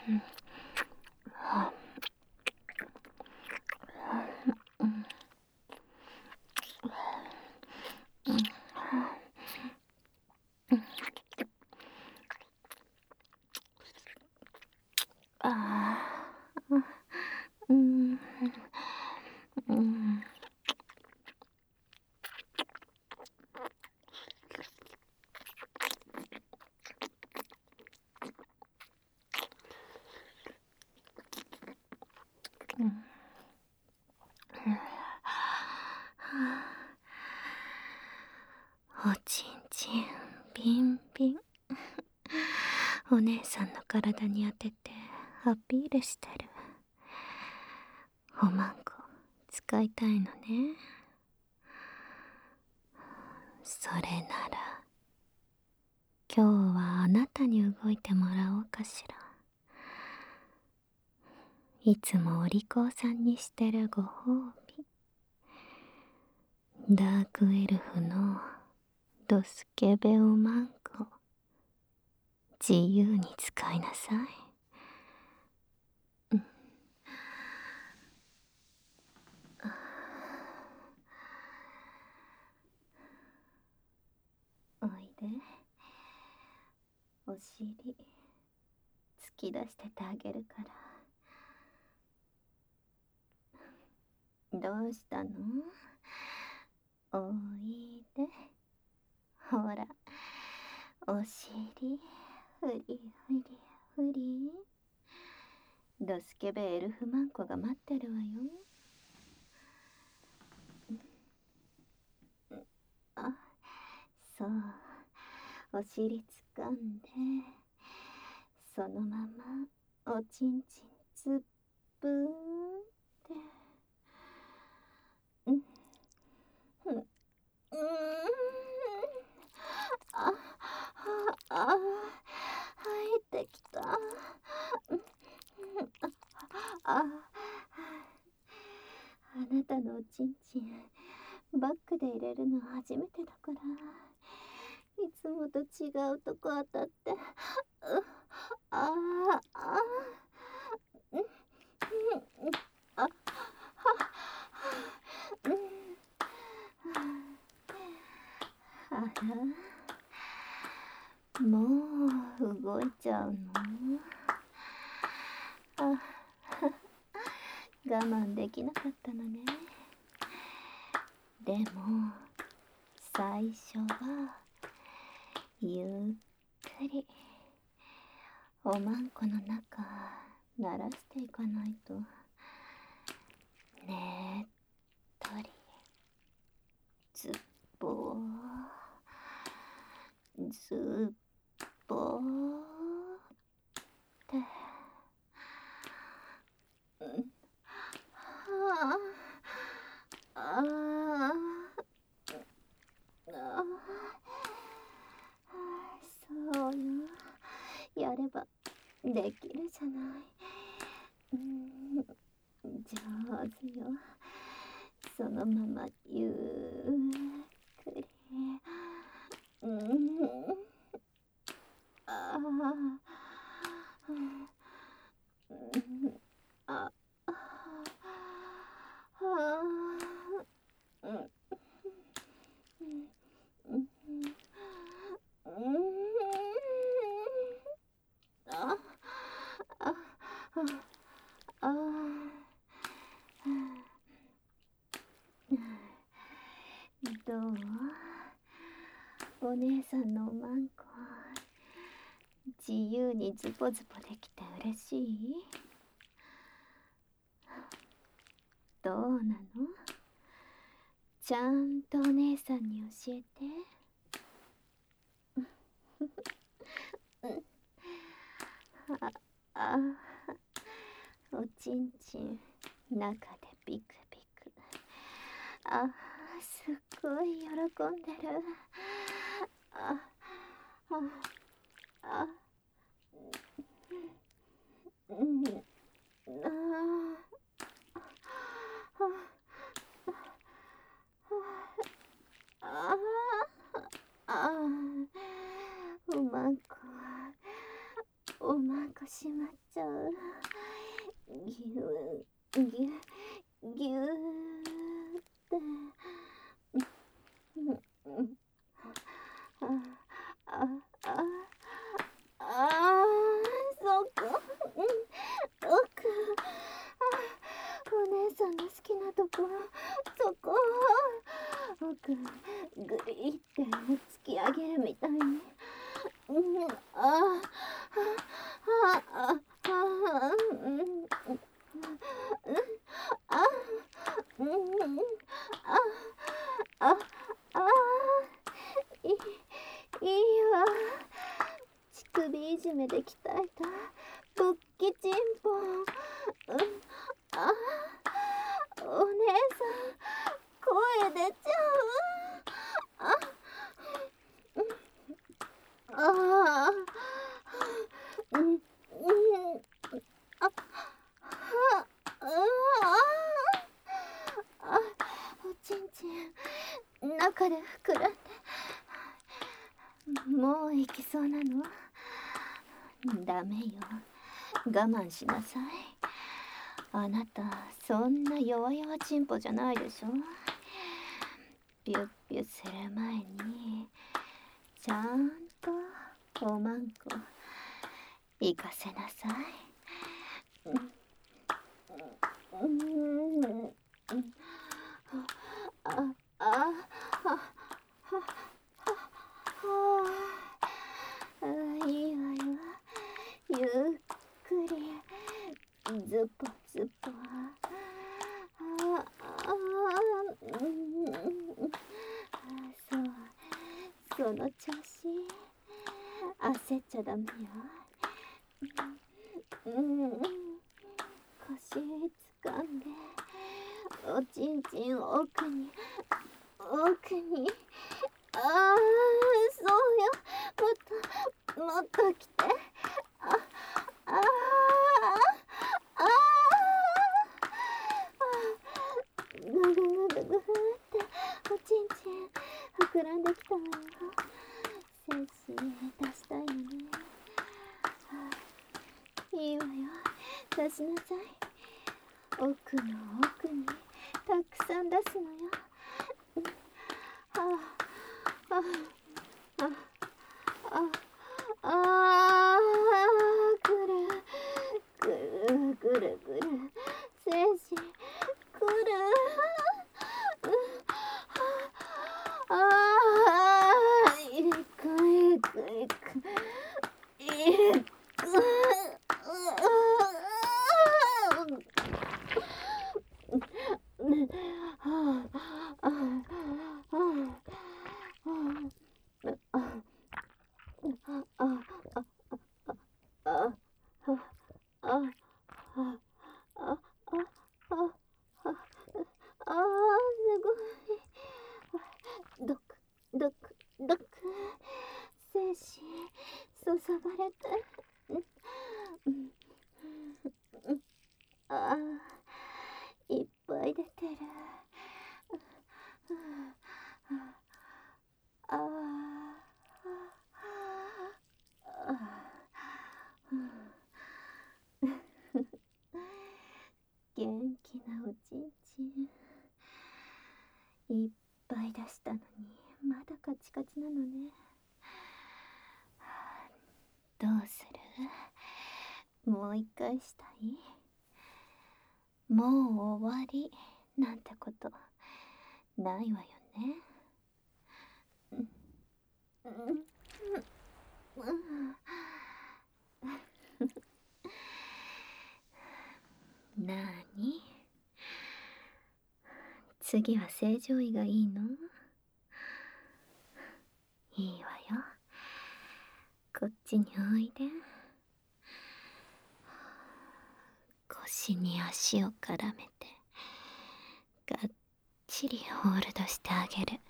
おちんちんビンビン。お姉さんの体に当ててアピールしてる。おまんこ使いたいのね。それなら今日はあなたに動いてもらおうかしら。いつもお利口さんにしてるご褒美。ダークエルフのドスケベオマンコ、自由に使いなさい。おいで。お尻突き出しててあげるから。どうしたの？おいで。ほら、お尻フリフリフリ。ドスケベエルフマンコが待ってるわよ。あ、そう、お尻掴んでそのままおちんちんつっぷーんって。ああ、入ってきた。あなたのおちんちんバッグで入れるの初めてだから、いつもと違うとこ当たって、あら、もう動いちゃうの？我慢できなかったのね。でも最初はゆっくりおまんこの中慣らしていかないと。ねっとりずっぽーずっぽーって。そうよ、やればできるじゃない。上手よ。そのままゆっくり。どう？お姉さんのおまんこ自由にズボズボできて嬉しい？どうなの？ちゃんとお姉さんに教えて。おちんちん中でビクビク。すっごい喜んでる。おまんこおまんこしまっちゃう。ぎゅぎゅぎゅーって。ああああ、そこ、奥、お姉さんの好きなところ、そこ、奥、ぐりって突き上げるみたいに。ああああああいいわ。乳首いじめで鍛えた勃起チンポ。あ、お姉さん、声出ちゃう。ああ、あ、おちんちん中で膨らんで、もう行きそうなの？ダメよ、我慢しなさい。あなたそんな弱々チンポじゃないでしょ。ピュッピュする前にちゃんとおまんこ行かせなさい。いいわよ。ゆっくりズポズポ。そう、その調子。焦っちゃダメよ。腰掴んで、おちんちん奥にそうよ、もっと来て。ぐぐぐぐぐぐっておちんちん膨らんできたわよ。精子出したいのね。いいわよ、出しなさい。奥の奥にたくさん出すのよ。ぐるぐるぐる精子くる。いくいくいくいく。すごい。ドクドクドク、精子注がれて。いっぱい出てる。元気なおちんちんいっぱい出したのにまだカチカチなのね。どうする？もう一回したい？もう終わりなんてことないわよね。なーに？次は正常位がいいの？いいわよ。こっちにおいで。腰に足を絡めてがっちりホールドしてあげる。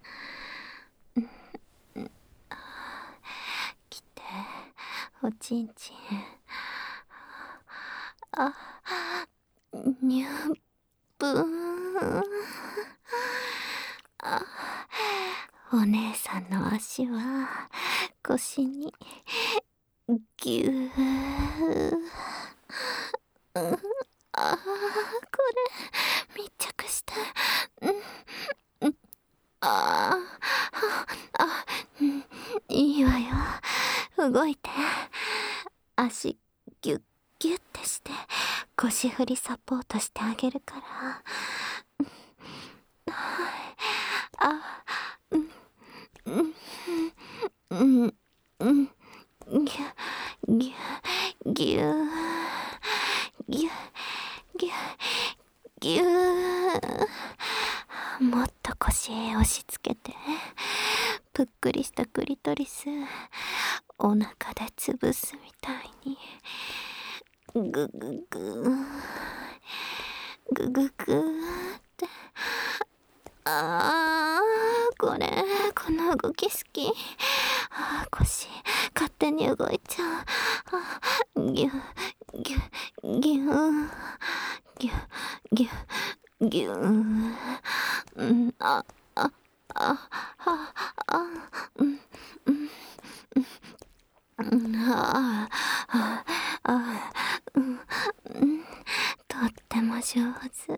来て、おちんちん。にゅぶーん。お姉さんの足は腰にぎゅー。うん、あー、これ密着して、うん、あー、いいわよ。動いて。足ギュッギュッてして腰振りサポートしてあげるから。あ、うんうんうんぎゅぎゅぎゅぎゅぎゅぎゅもっと腰へ押し付けて。ぷっくりしたクリトリスお腹で潰すみたいにぐぐぐぐぐぐってこの動き好き。腰勝手に動いちゃう。ぎゅぎゅぎゅぎゅぎゅぎゅあああああうんうんうんあああうんうんとっても上手。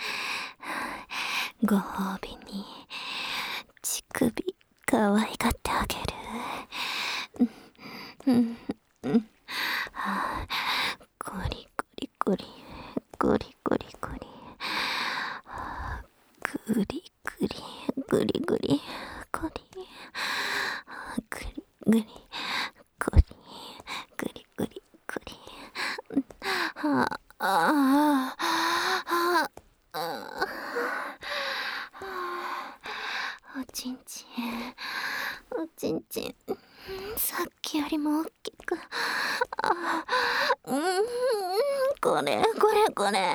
ご褒美に乳首可愛がってあげる。うんうんゴリゴリゴリゴリゴリゴリグリグリグリグリゴリグリグリゴリグリグリゴリおちんちんおちんちんさっきよりも大きく。これ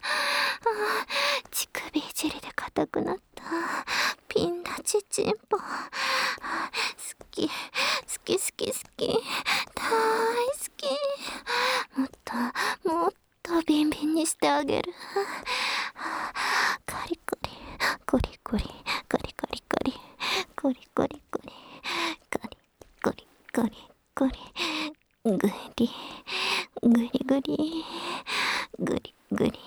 乳首いじりで硬くなったピンラチチンポ。好き好き好き好き大好き。もっとビンビンにしてあげる。カリコリコリコリコリコリコリコリコリコリコリコリコリコリグリグリグリグリグリ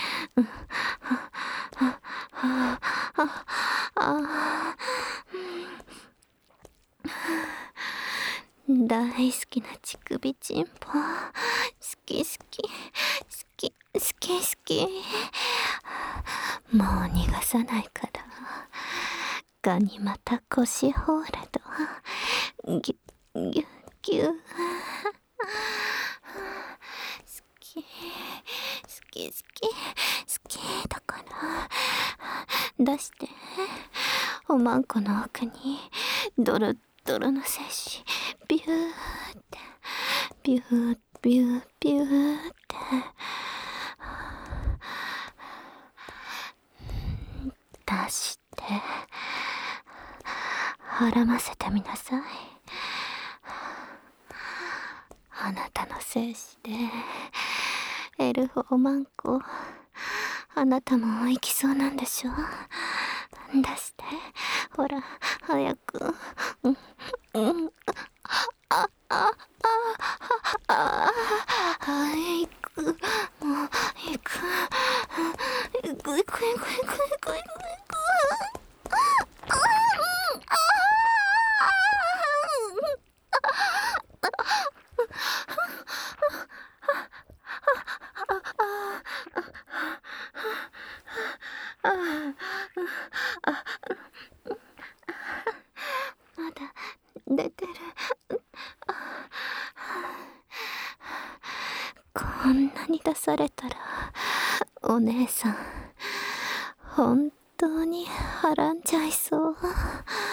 大好きな乳首チンポ好き好き好き好き好き。もう逃がさないから。ガニ股腰ホールドギュギュギュ好き好き好き好きだから出して。おまんこの奥にドロドロの精子ビューってビュービュービューって出してはませてみなさい。あなたの精子でエルフおまんこあなたも行きそうなんでしょ。出してほら早く。行くもう行く行く行く行く行く行く行くまだ出てる。こんなに出されたらお姉さん本当にはらんじゃいそう。